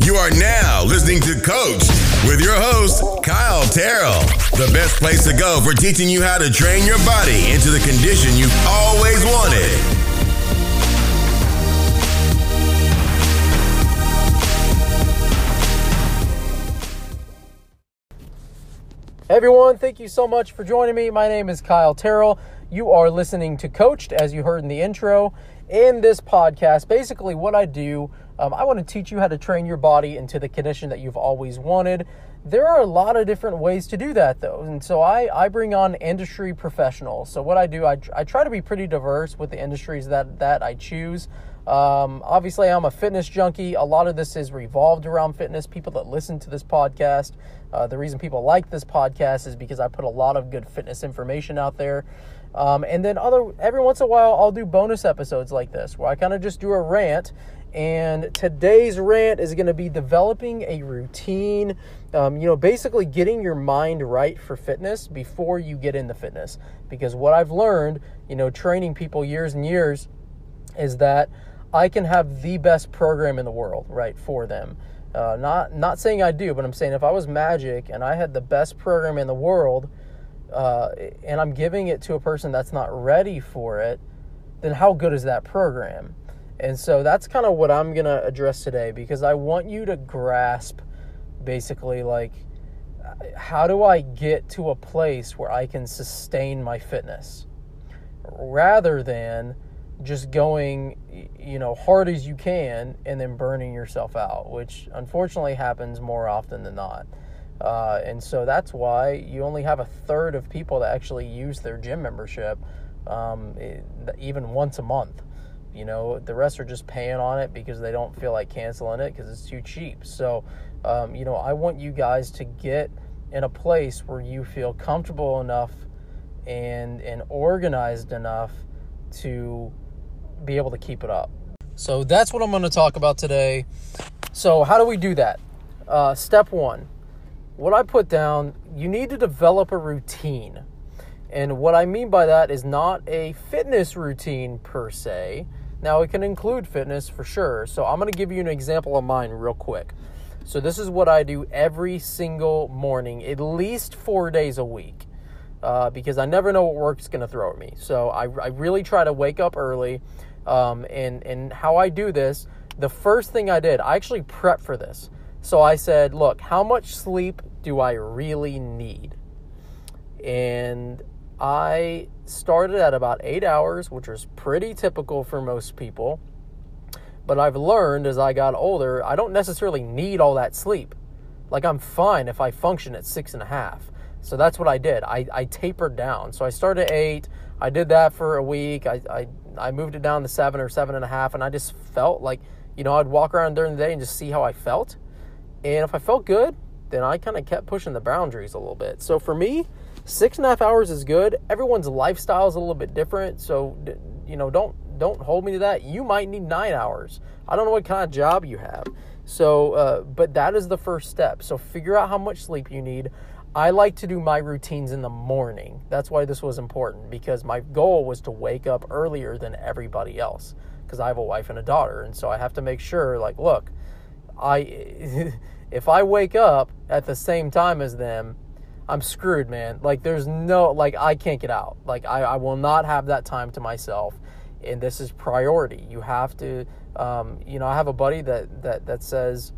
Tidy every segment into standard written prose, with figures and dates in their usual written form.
You are now listening to Coach with your host, Kyle Terrell. The best place to go for teaching you how to train your body into the condition you've always wanted. Hey everyone, thank you so much for joining me. My name is Kyle Terrell. You are listening to Coached, as you heard in the intro. In this podcast, basically what I do, I want to teach you how to train your body into the condition that you've always wanted. There are a lot of different ways to do that, though. And so I bring on industry professionals. So what I do, I try to be pretty diverse with the industries that I choose. Obviously, I'm a fitness junkie. A lot of this is revolved around fitness. People that listen to this podcast, the reason people like this podcast is because I put a lot of good fitness information out there. And then every once in a while, I'll do bonus episodes like this where I kind of just do a rant. And today's rant is going to be developing a routine, basically getting your mind right for fitness before you get into fitness. Because what I've learned, training people years and years, is that I can have the best program in the world, right, for them. Not saying I do, but I'm saying if I was magic and I had the best program in the world, and I'm giving it to a person that's not ready for it, then how good is that program? And so that's kind of what I'm going to address today, because I want you to grasp basically like, how do I get to a place where I can sustain my fitness rather than just going, hard as you can and then burning yourself out, which unfortunately happens more often than not. And so that's why you only have a third of people that actually use their gym membership, even once a month. The rest are just paying on it because they don't feel like canceling it because it's too cheap. So, I want you guys to get in a place where you feel comfortable enough and organized enough to be able to keep it up. So that's what I'm going to talk about today. So how do we do that? Step one, what I put down, you need to develop a routine. And what I mean by that is not a fitness routine per se. Now, it can include fitness for sure. So I'm going to give you an example of mine real quick. So this is what I do every single morning, at least 4 days a week, because I never know what work's going to throw at me. So I really try to wake up early. And how I do this, the first thing I did, I actually prepped for this. So I said, look, how much sleep do I really need? And I started at about 8 hours, which was pretty typical for most people. But I've learned as I got older, I don't necessarily need all that sleep. Like, I'm fine if I function at 6.5. So that's what I did. I tapered down. So I started at 8. I did that for a week. I moved it down to 7 or 7.5. And I just felt like, I'd walk around during the day and just see how I felt. And if I felt good, then I kind of kept pushing the boundaries a little bit. So for me, 6.5 hours is good. Everyone's lifestyle is a little bit different. So, don't hold me to that. You might need 9 hours. I don't know what kind of job you have. So, but that is the first step. So figure out how much sleep you need. I like to do my routines in the morning. That's why this was important, because my goal was to wake up earlier than everybody else, because I have a wife and a daughter. And so I have to make sure, like, look, if I wake up at the same time as them, I'm screwed, man. Like, I can't get out. Like, I will not have that time to myself. And this is priority. You have to, I have a buddy that says,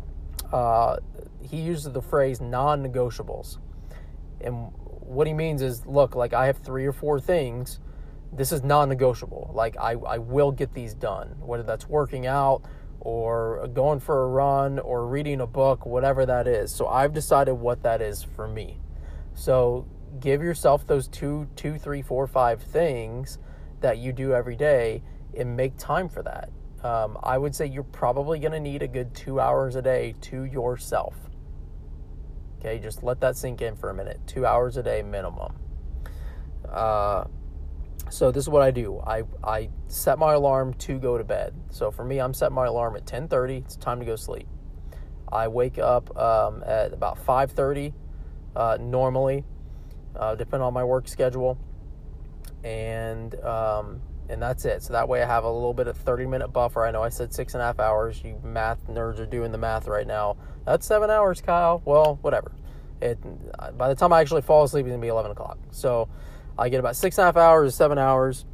he uses the phrase non-negotiables. And what he means is, look, like, I have 3 or 4 things. This is non-negotiable. Like, I will get these done, whether that's working out or going for a run or reading a book, whatever that is. So I've decided what that is for me. So give yourself those 2, 3, 4, 5 things that you do every day and make time for that. I would say you're probably going to need a good 2 hours a day to yourself. Okay, just let that sink in for a minute. 2 hours a day minimum. So this is what I do. I set my alarm to go to bed. So for me, I'm setting my alarm at 10:30. It's time to go sleep. I wake up at about 5:30 normally, depending on my work schedule. And and that's it. So that way I have a little bit of 30-minute buffer. I know I said 6.5 hours. You math nerds are doing the math right now. That's 7 hours, Kyle. Well, whatever. By the time I actually fall asleep, it's going to be 11 o'clock. So I get about 6.5 hours, 7 hours.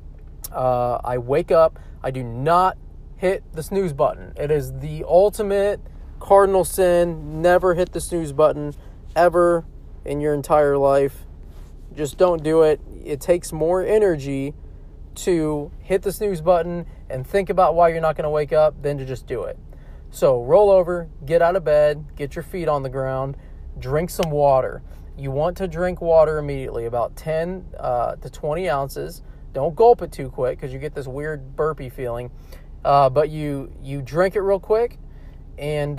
I wake up. I do not hit the snooze button. It is the ultimate cardinal sin. Never hit the snooze button ever in your entire life. Just don't do it. It takes more energy to hit the snooze button and think about why you're not going to wake up than to just do it. So roll over, get out of bed, get your feet on the ground, drink some water. You want to drink water immediately, about 10 to 20 ounces. Don't gulp it too quick because you get this weird burpy feeling. But you drink it real quick, and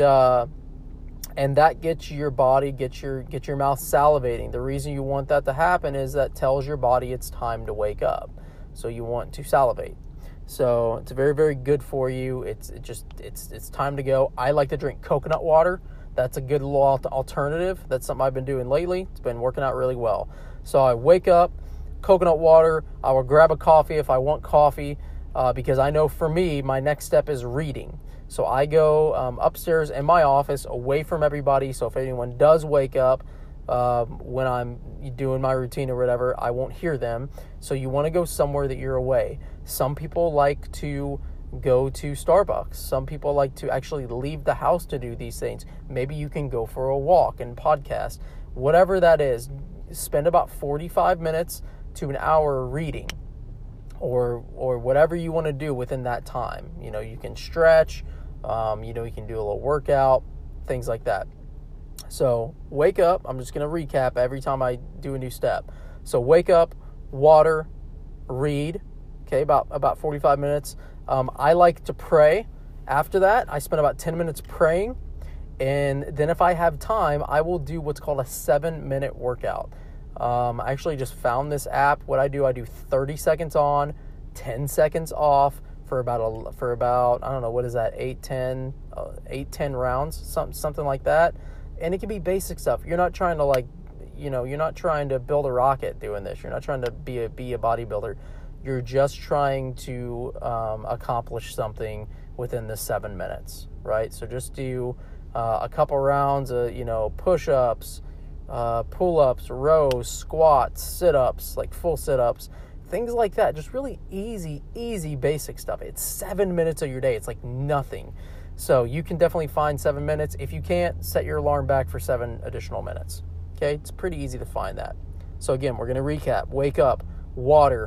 that gets your body, get your mouth salivating. The reason you want that to happen is that tells your body it's time to wake up. So you want to salivate. So it's very, very good for you. It's time to go. I like to drink coconut water. That's a good little alternative. That's something I've been doing lately. It's been working out really well. So I wake up, coconut water. I will grab a coffee if I want coffee, because I know for me, my next step is reading. So I go upstairs in my office away from everybody. So if anyone does wake up when I'm doing my routine or whatever, I won't hear them. So you want to go somewhere that you're away. Some people like to go to Starbucks. Some people like to actually leave the house to do these things. Maybe you can go for a walk and podcast. Whatever that is, spend about 45 minutes to an hour reading or whatever you want to do within that time. You know, you can stretch, you can do a little workout, things like that. So wake up. I'm just going to recap every time I do a new step. So wake up, water, read, okay, about 45 minutes. I like to pray. After that, I spend about 10 minutes praying. And then if I have time, I will do what's called a 7-minute workout. I actually just found this app. What I do 30 seconds on, 10 seconds off for about I don't know, what is that, 8-10 rounds, something like that. And it can be basic stuff. You're not trying to you're not trying to build a rocket doing this. You're not trying to be a bodybuilder. You're just trying to accomplish something within the 7 minutes, right? So just do a couple rounds of, push-ups, pull-ups, rows, squats, sit-ups, like full sit-ups, things like that. Just really easy basic stuff. It's 7 minutes of your day. It's like nothing. So you can definitely find 7 minutes. If you can't, set your alarm back for 7 additional minutes. Okay, it's pretty easy to find that. So again, we're going to recap. Wake up, water,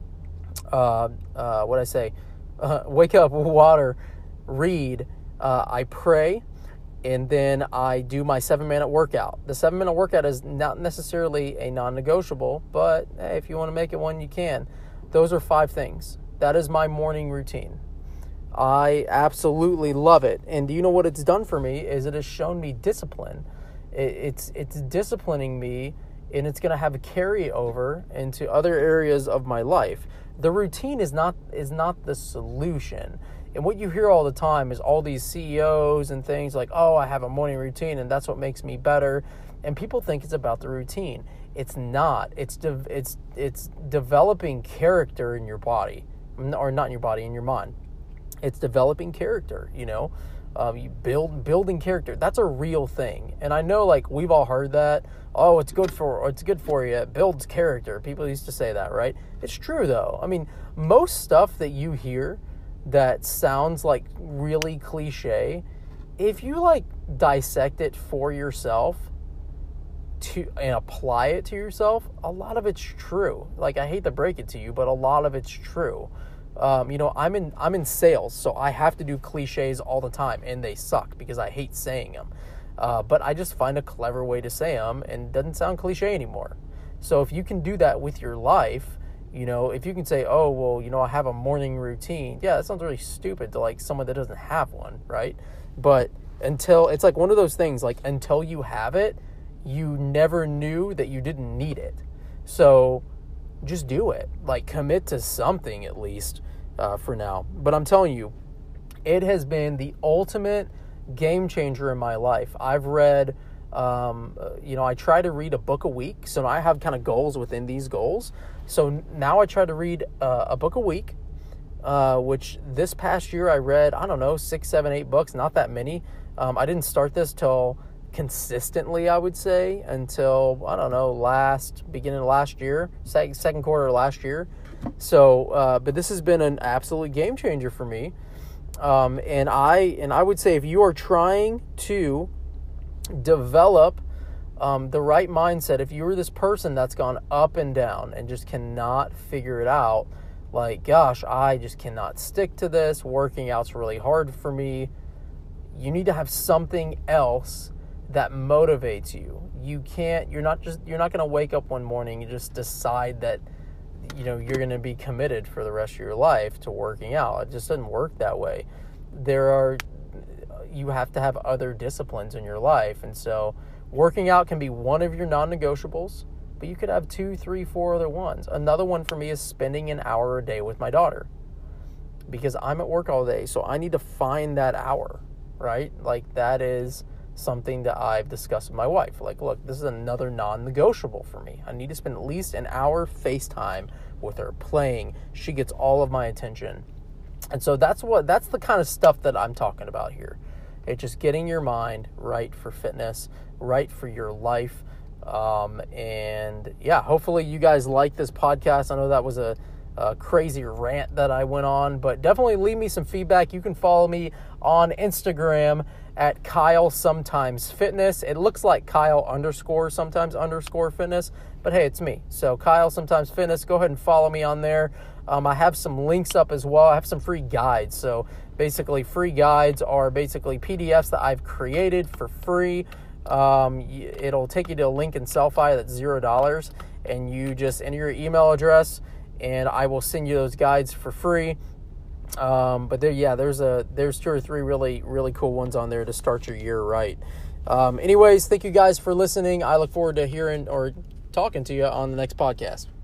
wake up, water, read, I pray, and then I do my 7-minute workout. The 7-minute workout is not necessarily a non-negotiable, but hey, if you want to make it one, you can. Those are 5 things. That is my morning routine. I absolutely love it. And do you know what it's done for me is it has shown me discipline. It's disciplining me, and it's going to have a carryover into other areas of my life. The routine is not the solution. And what you hear all the time is all these CEOs and things like, oh, I have a morning routine and that's what makes me better. And people think it's about the routine. It's not. It's developing character in your body, or not in your body, in your mind. It's developing character, building character. That's a real thing. And I know, we've all heard that. Oh, it's good for you. It builds character. People used to say that, right? It's true, though. I mean, most stuff that you hear that sounds like really cliche, if you dissect it for yourself and apply it to yourself, a lot of it's true. I hate to break it to you, but a lot of it's true. I'm in sales, so I have to do cliches all the time, and they suck because I hate saying them. But I just find a clever way to say them, and it doesn't sound cliche anymore. So if you can do that with your life, if you can say, oh, well, I have a morning routine. Yeah, that sounds really stupid to someone that doesn't have one, right? But it's one of those things, until you have it, you never knew that you didn't need it. So just do it. Commit to something at least for now. But I'm telling you, it has been the ultimate game changer in my life. I've read I try to read a book a week. So I have kind of goals within these goals. So now I try to read a book a week, which this past year I read, 6, 7, 8 books, not that many. I didn't start this till consistently, I would say, until, beginning of last year, second quarter of last year. So, but this has been an absolute game changer for me. And I would say if you are trying to develop the right mindset, if you're this person that's gone up and down and just cannot figure it out, like, gosh, I just cannot stick to this, working out's really hard for me, you need to have something else that motivates you. You're not going to wake up one morning and just decide that, you're going to be committed for the rest of your life to working out. It just doesn't work that way. You have to have other disciplines in your life. And so working out can be one of your non-negotiables, but you could have 2, 3, 4 other ones. Another one for me is spending an hour a day with my daughter, because I'm at work all day. So I need to find that hour, right? Like, that is something that I've discussed with my wife. Like, look, this is another non-negotiable for me. I need to spend at least an hour FaceTime with her playing. She gets all of my attention. And so that's the kind of stuff that I'm talking about here. It's just getting your mind right for fitness, right for your life. And yeah, hopefully you guys like this podcast. I know that was a crazy rant that I went on, but definitely leave me some feedback. You can follow me on Instagram at Kyle Sometimes Fitness. It looks like Kyle _ fitness, but hey, it's me. So Kyle Sometimes Fitness, go ahead and follow me on there. I have some links up as well. I have some free guides. So basically, free guides are basically PDFs that I've created for free. It'll take you to a link in Sellfy that's $0, and you just enter your email address, and I will send you those guides for free. But there's 2 or 3 really, really cool ones on there to start your year right. Anyways, thank you guys for listening. I look forward to hearing or talking to you on the next podcast.